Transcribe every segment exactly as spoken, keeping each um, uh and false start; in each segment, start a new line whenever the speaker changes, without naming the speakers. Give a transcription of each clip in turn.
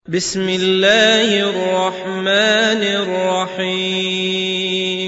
بسم الله الرحمن الرحيم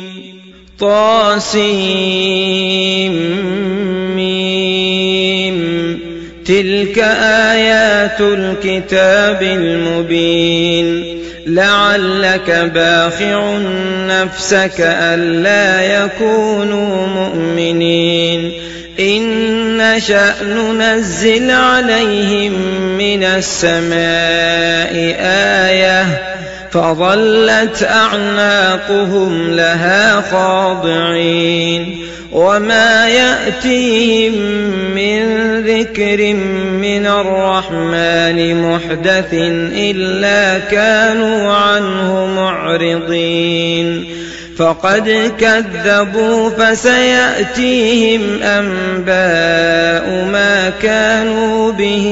طاسيم تلك آيات الكتاب المبين لعلك باخع نفسك ألا يكونوا مؤمنين إن نشأ ننزل عليهم من السماء آية فظلت أعناقهم لها خاضعين وما يأتيهم من ذكر من الرحمن محدث إلا كانوا عنه معرضين فقد كذبوا فسيأتيهم أنباء ما كانوا به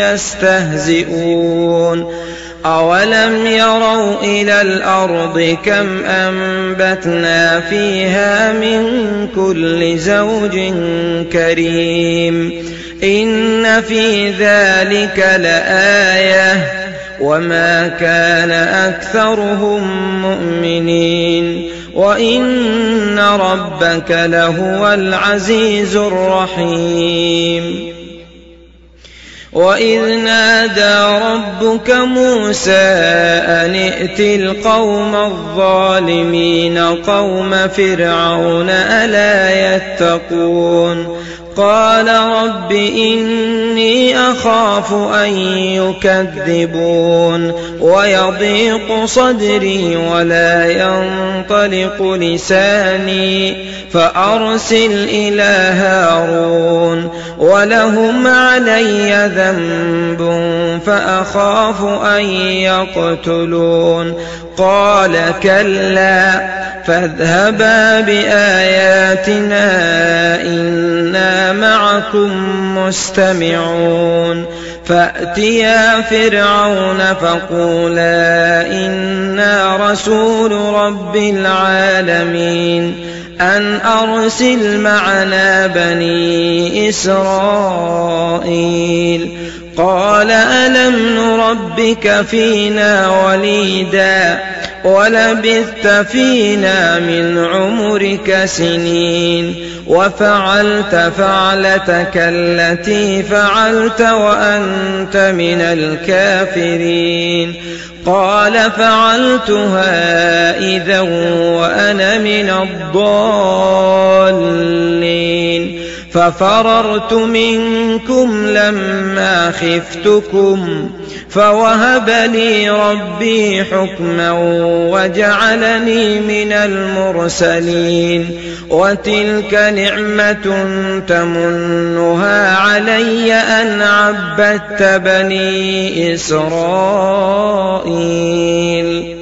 يستهزئون أولم يروا إلى الأرض كم أنبتنا فيها من كل زوج كريم إن في ذلك لآية وما كان أكثرهم مؤمنين وإن ربك لهو العزيز الرحيم وإذ نادى ربك موسى أن ائت القوم الظالمين قوم فرعون ألا يتقون قال رب إني أخاف أن يكذبون ويضيق صدري ولا ينطلق لساني فأرسل إلى هارون ولهم علي ذنب فأخاف أن يقتلون قال كلا فاذهبا بآياتنا إنا معكم مستمعون فأتيا فرعون فقولا إنا رسول رب العالمين أن أرسل معنا بني إسرائيل قال ألم نربك فينا وليدا ولبثت فينا من عمرك سنين وفعلت فعلتك التي فعلت وأنت من الكافرين قال فعلتها إذا وأنا من الضالين ففررت منكم لما خفتكم فوهب لي ربي حكما وجعلني من المرسلين وتلك نعمة تمنها علي أن عبدت بني إسرائيل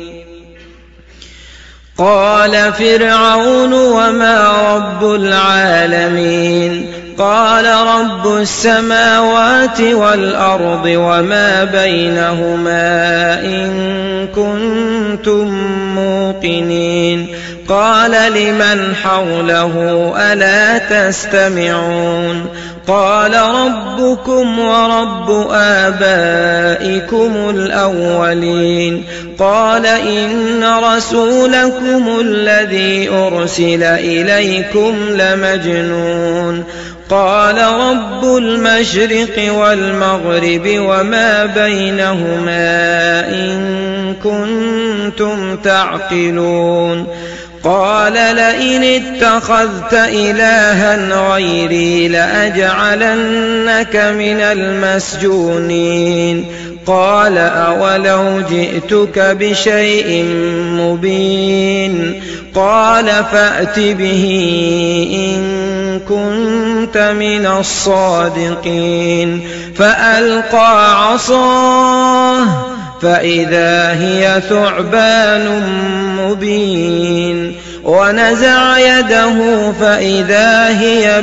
قال فرعون وما رب العالمين قال رب السماوات والأرض وما بينهما إن كنتم موقنين قال لمن حوله ألا تستمعون قال ربكم ورب آبائكم الأولين قال إن رسولكم الذي أرسل إليكم لمجنون قال رب المشرق والمغرب وما بينهما إن كنتم تعقلون قال لئن اتخذت إلها غيري لأجعلنك من المسجونين قال أولو جئتك بشيء مبين قال فأت به إن كنت من الصادقين فألقى عصاه فإذا هي ثعبان مبين ونزع يده فإذا هي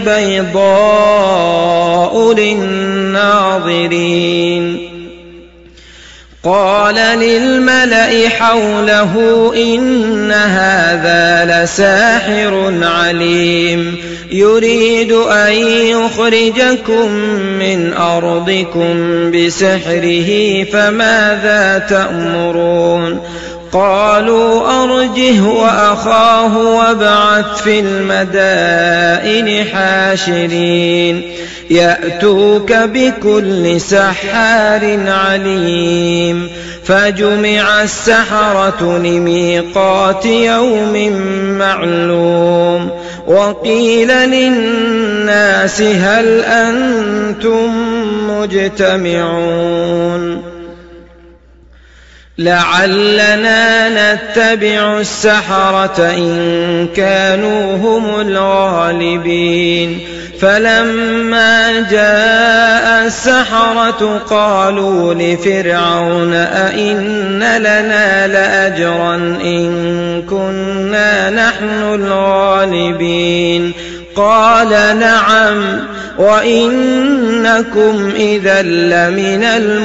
بيضاء للناظرين قال للملأ حوله إن هذا لساحر عليم يريد أن يخرجكم من أرضكم بسحره فماذا تأمرون قالوا أرجه وأخاه وابعث في المدائن حاشرين يأتوك بكل سحار عليم فجمع السحرة لميقات يوم معلوم وقيل للناس هل أنتم مجتمعون لعلنا نتبع السحرة إن كانوا هم الغالبين فلما جاء السحرة قالوا لفرعون أئن لنا لأجرا إن كنا نحن الغالبين قال نعم وإنكم إذا لمن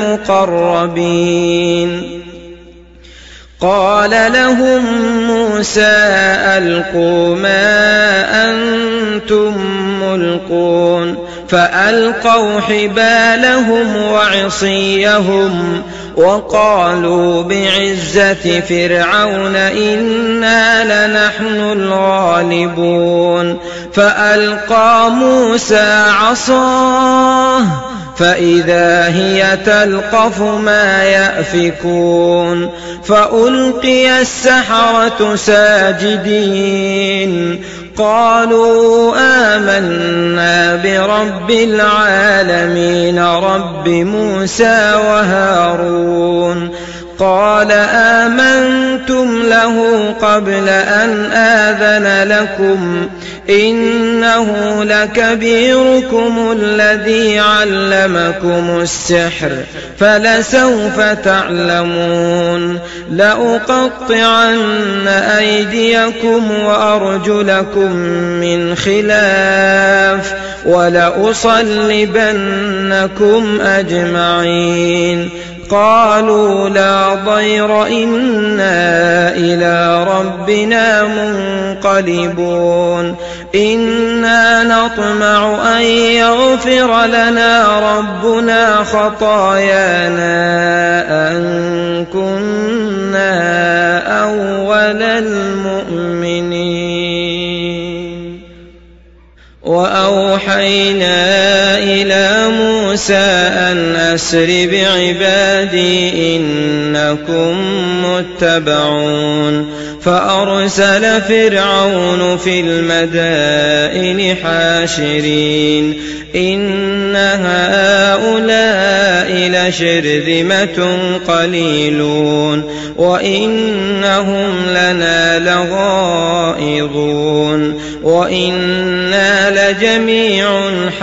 المقربين قال لهم موسى ألقوا ما أنتم ملقون فألقوا حبالهم وعصيهم وقالوا بعزة فرعون إنا لنحن الغالبون فألقى موسى عصاه فإذا هي تلقف ما يأفكون فألقي السحرة ساجدين قالوا آمنا برب العالمين رب موسى وهارون قال آمنتم له قبل أن آذن لكم إنه لكبيركم الذي علمكم السحر فلسوف تعلمون لأقطعن أيديكم وأرجلكم من خلاف ولأصلبنكم أجمعين قالوا لا ضير إنا إلى ربنا منقلبون إنا نطمع أن يغفر لنا ربنا خطايانا أن كنا أول المؤمنين وأوحينا إلى موسى أن أسر بعبادي إنكم متبعون فأرسل فرعون في المدائن حاشرين إن هؤلاء لشرذمة قليلون وإنهم لنا لغائظون وإنا لجميع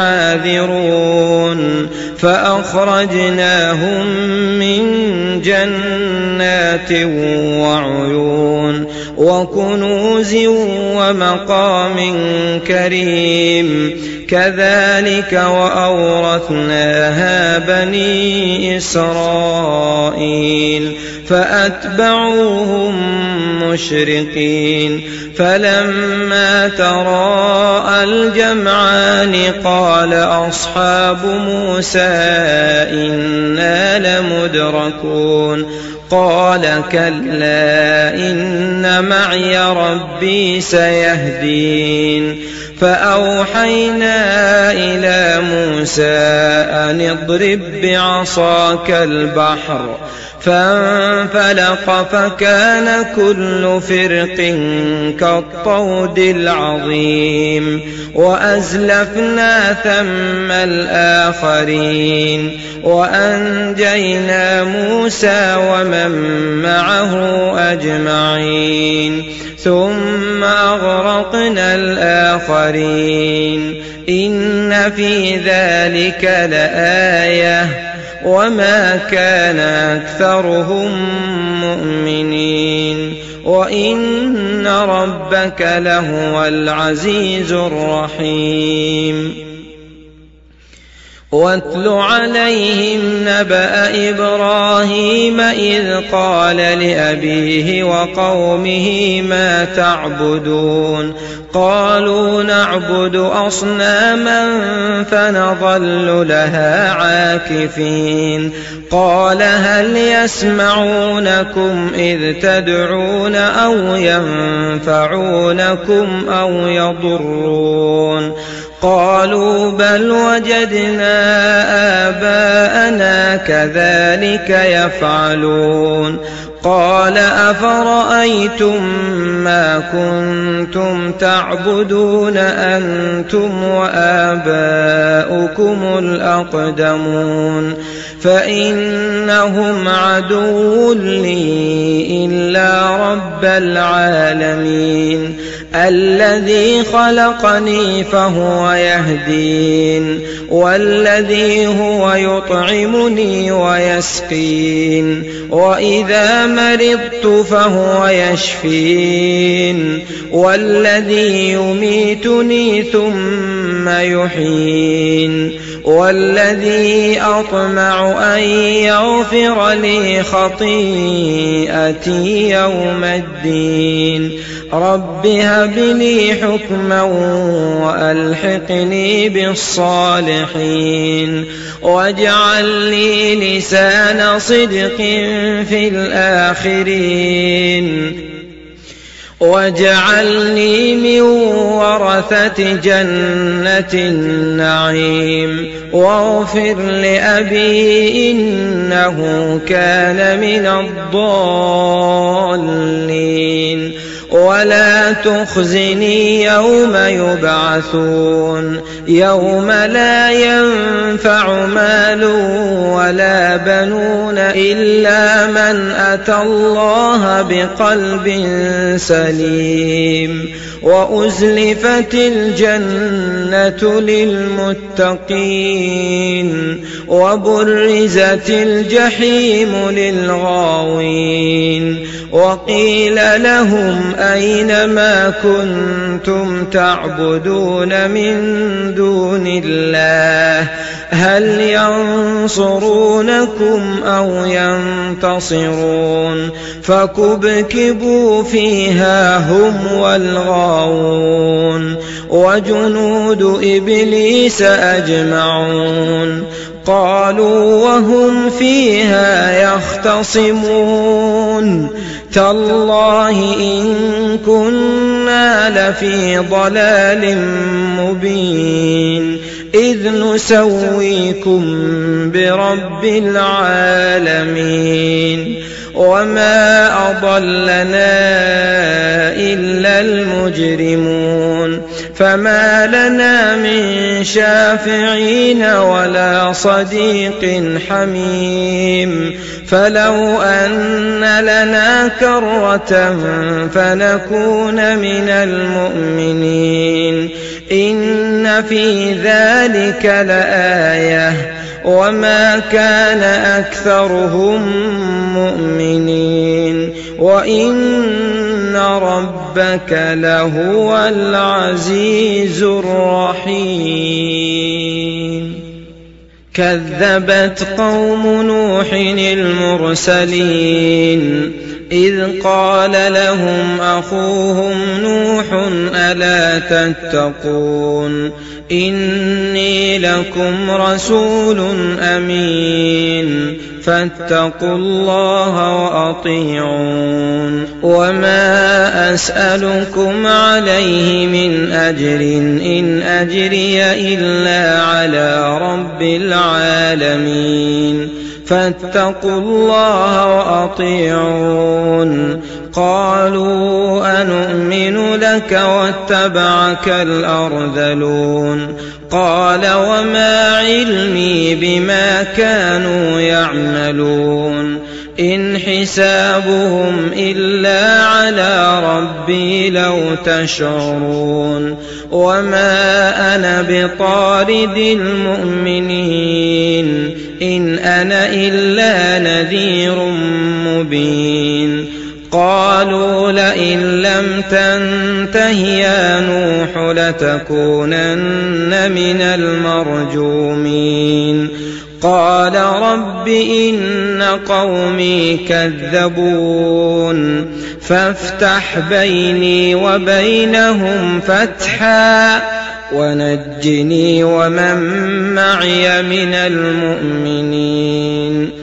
حاذرون فأخرجناهم من جنات وعيون وكنوز ومقام كريم كذلك وأورثناها بني إسرائيل فأتبعوهم مشرقين فلما تراءى الجمعان قال أصحاب موسى إنا لمدركون قال كلا إن معي ربي سيهدين فأوحينا إلى موسى أن اضرب بعصاك البحر فانفلق فكان كل فرق كالطود العظيم وأزلفنا ثم الآخرين وأنجينا موسى ومن معه أجمعين ثم أغرقنا الآخرين إن في ذلك لآية وما كان أكثرهم مؤمنين وإن ربك لهو العزيز الرحيم واتل عليهم نبأ إبراهيم إذ قال لأبيه وقومه ما تعبدون قالوا نعبد أصناما فنظل لها عاكفين قال هل يسمعونكم إذ تدعون أو ينفعونكم أو يضرون قالوا بل وجدنا آباءنا كذلك يفعلون قال أفرأيتم ما كنتم تعبدون أنتم وآباؤكم الأقدمون فإنهم عدو لي إلا رب العالمين الذي خلقني فهو يهدين والذي هو يطعمني ويسقين وإذا مرضت فهو يشفين والذي يميتني ثم يحيين والذي أطمع أن يغفر لي خطيئتي يوم الدين رب هب لي حكما وألحقني بالصالحين واجعل لي لسان صدق في الآخرين واجعلني من ورثة جنة النعيم واغفر لأبي إنه كان من الضالين ولا تخزني يوم يبعثون يوم لا ينفع مال ولا بنون إلا من أتى الله بقلب سليم وأزلفت الجنة للمتقين وبرزت الجحيم للغاوين وقيل لهم أين ما كنتم تعبدون من دون الله هل ينصرونكم أو ينتصرون فكبكبوا فيها هم والغاوون وجنود إبليس أجمعون قالوا وهم فيها يختصمون تالله إن كنا لفي ضلال مبين إذ نسويكم برب العالمين وما أضلنا إلا المجرمون فما لنا من شافعين ولا صديق حميم فلو أن لنا كرة فنكون من المؤمنين إن في ذلك لآية وما كان أكثرهم مؤمنين وإن ربك لهو العزيز الرحيم كذبت قوم نوح المرسلين إذ قال لهم أخوهم نوح ألا تتقون إني لكم رسول أمين فاتقوا الله وأطيعون وما أسألكم عليه من أجر إن أجري إلا على رب العالمين فاتقوا الله وأطيعون قالوا أنؤمن لك واتبعك الأرذلون قال وما علمي بما كانوا يعملون إن حسابهم إلا على ربي لو تشعرون وما أنا بطارد المؤمنين إن أنا إلا نذير مبين قالوا لئن لم تنته يا نوح لتكونن من المرجومين قال رب إن قومي كذبون فافتح بيني وبينهم فتحا ونجني ومن معي من المؤمنين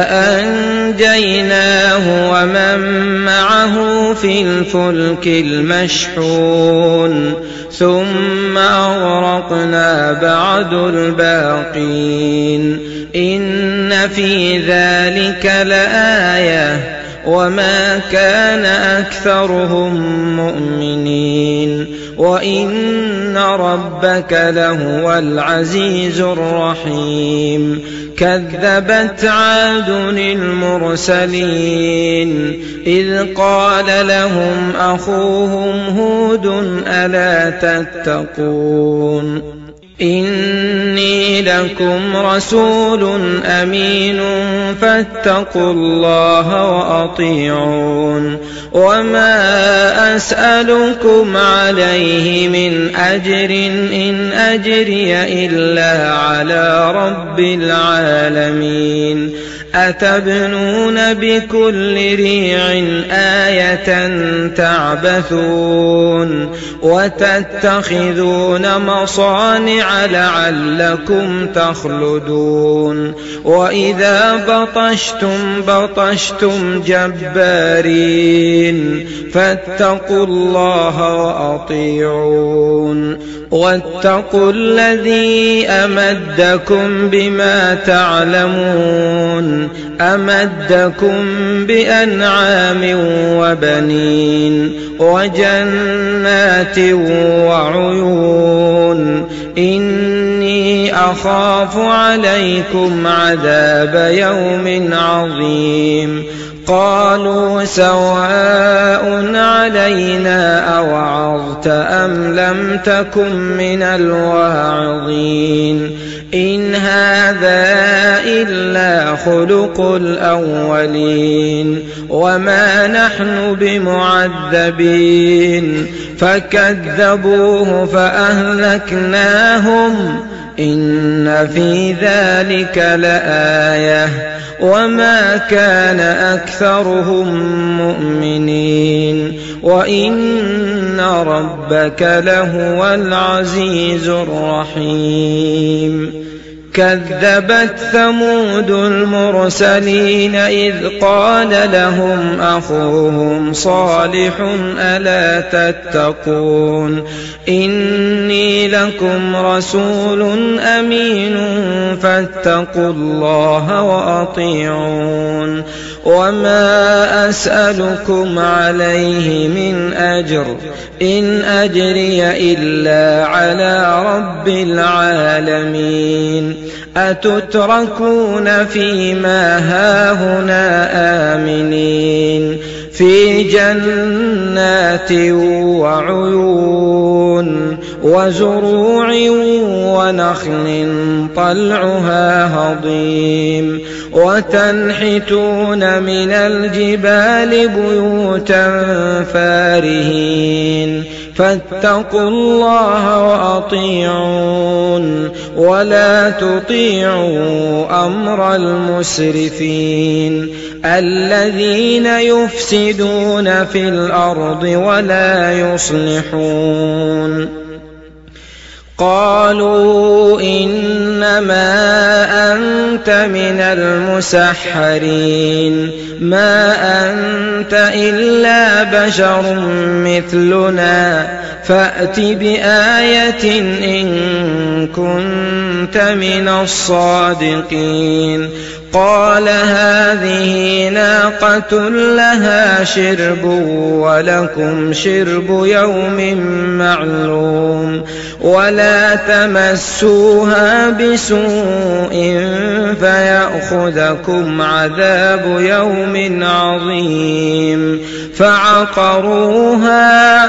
فأنجيناه ومن معه في الفلك المشحون ثم أغرقنا بعد الباقين إن في ذلك لآية وما كان أكثرهم مؤمنين وإن ربك لهو العزيز الرحيم كذبت عاد المرسلين إذ قال لهم أخوهم هود ألا تتقون إني لكم رسول أمين فاتقوا الله وأطيعون وما أسألكم عليه من أجر إن أجري إلا على رب العالمين أتبنون بكل ريع آية تعبثون وتتخذون مصانع لعلكم تخلدون وإذا بطشتم بطشتم جبارين فاتقوا الله وأطيعون واتقوا الذي أمدكم بما تعلمون أمدكم بأنعام وبنين وجنات وعيون إني أخاف عليكم عذاب يوم عظيم قالوا سواء علينا أوعظت أم لم تكن من الواعظين إن هذا إلا خلق الأولين وما نحن بمعذبين فكذبوه فأهلكناهم إن في ذلك لآية وما كان أكثرهم مؤمنين وإن ربك لهو العزيز الرحيم كذبت ثمود المرسلين إذ قال لهم أخوهم صالح ألا تتقون إني لكم رسول أمين فاتقوا الله وأطيعون وما أسألكم عليه من أجر إن أجري إلا على رب العالمين أتتركون فيما هاهنا آمنين في جنات وعيون وزروع ونخل طلعها هضيم وتنحتون من الجبال بيوتا فارهين فاتقوا الله وأطيعون ولا تطيعوا أمر المسرفين الذين يفسدون في الأرض ولا يصلحون قالوا إنما أنت من المسحرين ما أنت إلا بشر مثلنا فأت بآية إن كنت من الصادقين قال هذه ناقة لها شرب ولكم شرب يوم معلوم ولا تمسوها بسوء فيأخذكم عذاب يوم عظيم فعقروها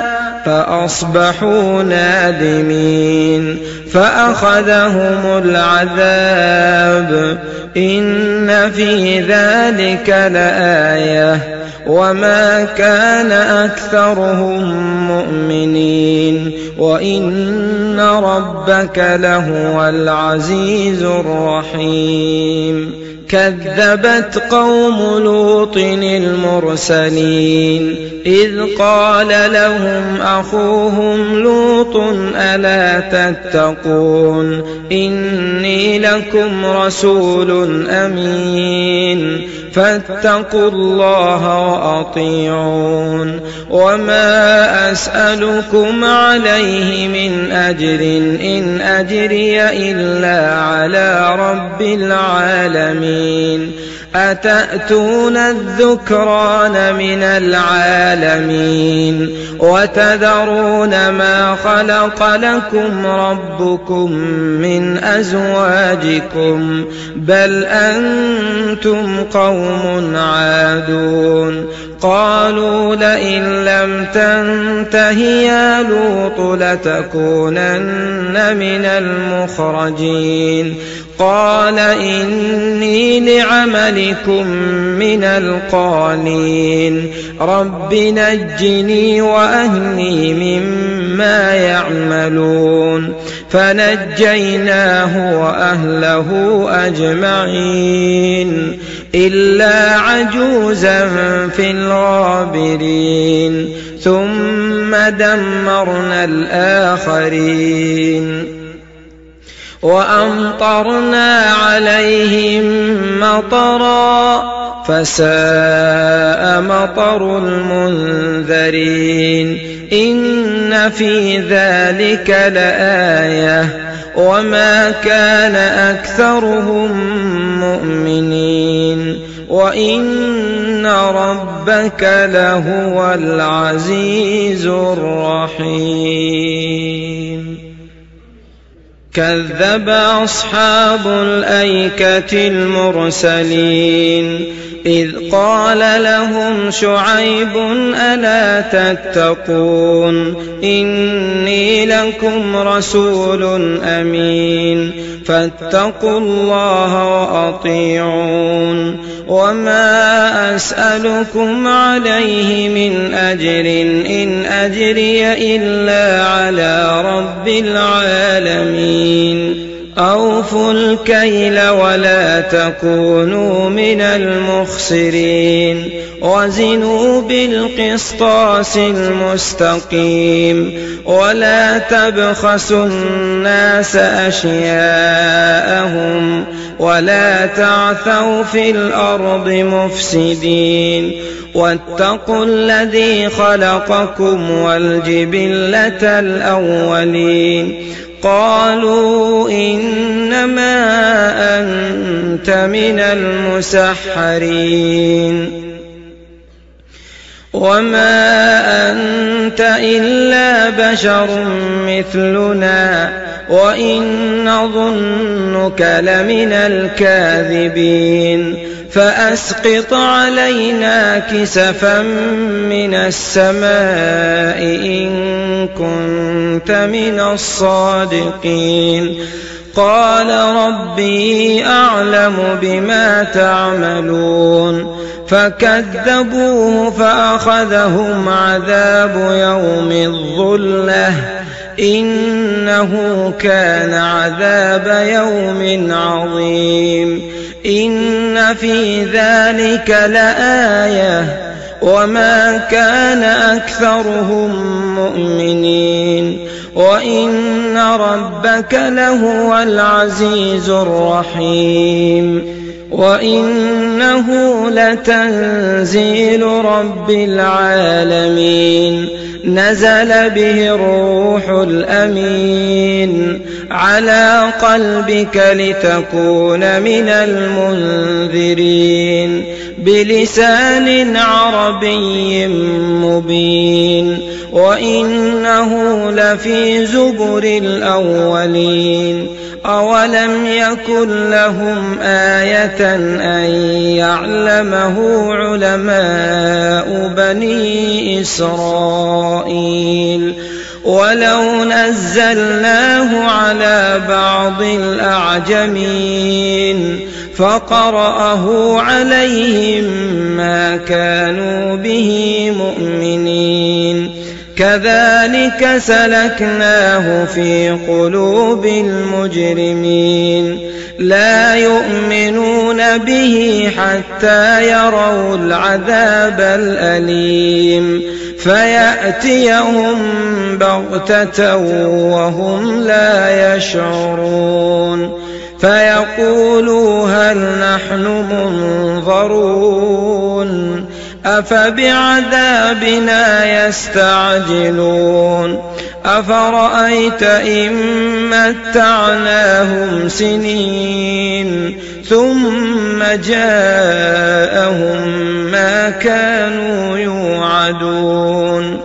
فأصبحوا نادمين فأخذهم العذاب إن في ذلك لآية وما كان أكثرهم مؤمنين وإن ربك لهو العزيز الرحيم كذبت قوم لوط المرسلين إذ قال لهم أخوهم لوط ألا تتقون إني لكم رسول أمين فاتقوا الله وأطيعون وما أسألكم عليه من أجر إن أجري إلا على رب العالمين أتأتون الذكران من العالمين وتذرون ما خلق لكم ربكم من أزواجكم بل أنتم قوم عادون قالوا لئن لم تنته يا لوط لتكونن من المخرجين قال إني لعملكم من القالين رب نجني وأهلي مما يعملون فنجيناه وأهله أجمعين إلا عجوزا في الغابرين ثم دمرنا الآخرين وأمطرنا عليهم مطرا فساء مطر المنذرين إن في ذلك لآية وما كان أكثرهم مؤمنين وإن ربك لهو العزيز الرحيم كذب أصحاب الأيكة المرسلين إذ قال لهم شعيب ألا تتقون إني لكم رسول أمين فاتقوا الله وأطيعون وما أسألكم عليه من أجر إن أجري إلا على رب العالمين أوفوا الكيل ولا تكونوا من المخسرين وزنوا بالقسطاس المستقيم ولا تبخسوا الناس أشياءهم ولا تعثوا في الأرض مفسدين واتقوا الذي خلقكم والجبلة الأولين قالوا إنما أنت من المسحرين وما أنت إلا بشر مثلنا وإن نظنك لمن الكاذبين فأسقط علينا كسفا من السماء إن كنت من الصادقين قال ربي أعلم بما تعملون فكذبوه فأخذهم عذاب يوم الظلة إنه كان عذاب يوم عظيم إن في ذلك لآية وما كان أكثرهم مؤمنين وإن ربك لهو العزيز الرحيم وإنه لتنزيل رب العالمين نزل به الروح الأمين على قلبك لتكون من المنذرين بلسان عربي مبين وإنه لفي زبر الأولين أولم يكن لهم آية أن يعلمه علماء بني إسرائيل ولو نزلناه على بعض الأعجمين فقرأه عليهم ما كانوا به مؤمنين كذلك سلكناه في قلوب المجرمين لا يؤمنون به حتى يروا العذاب الأليم فيأتيهم بغتة وهم لا يشعرون فيقولوا هل نحن منظرون أفبعذابنا يستعجلون أفرأيت إن متعناهم سنين ثم جاءهم ما كانوا يوعدون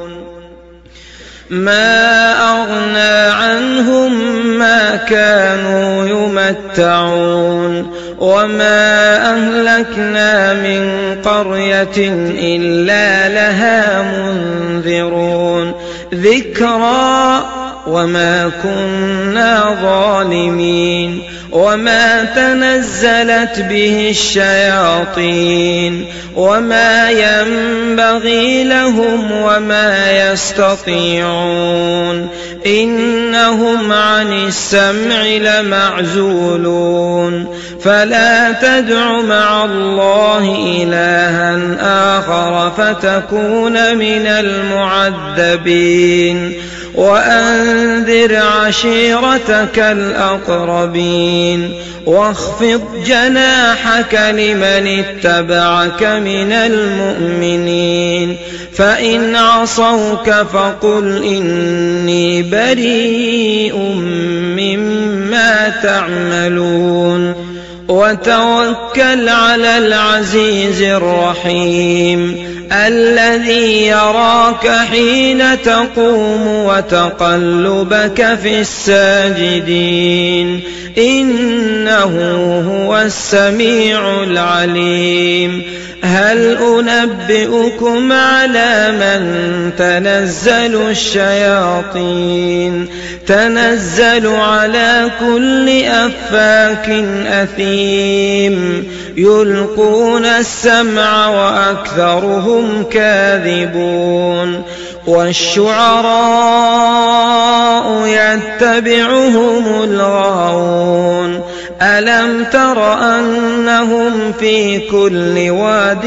ما أغنى عنهم ما كانوا يمتعون وما أهلكنا من قرية إلا لها منذرون ذكرى وما كنا ظالمين وما تنزلت به الشياطين وما ينبغي لهم وما يستطيعون إنهم عن السمع لمعزولون فلا تدع مع الله إلها آخر فتكون من المعذبين وأنذر عشيرتك الأقربين واخفض جناحك لمن اتبعك من المؤمنين فإن عصوك فقل إني بريء مما تعملون وتوكل على العزيز الرحيم الذي يراك حين تقوم وتقلبك في الساجدين إنه هو السميع العليم هل أنبئكم على من تنزل الشياطين تنزل على كل أفاك أثيم يلقون السمع وأكثرهم كاذبون والشعراء يتبعهم الغاوون ألم تر أنهم في كل واد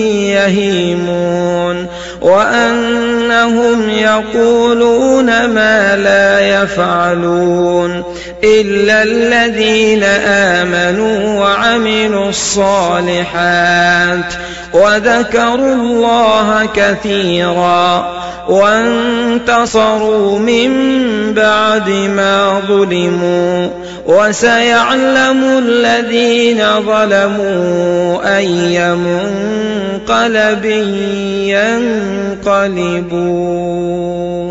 يهيمون وأنهم يقولون ما لا يفعلون إلا الذين آمنوا وعملوا الصالحات وذكروا الله كثيرا وانتصروا من بعد ما ظلموا وسيعلم الذين ظلموا أي منقلب ينقلبون.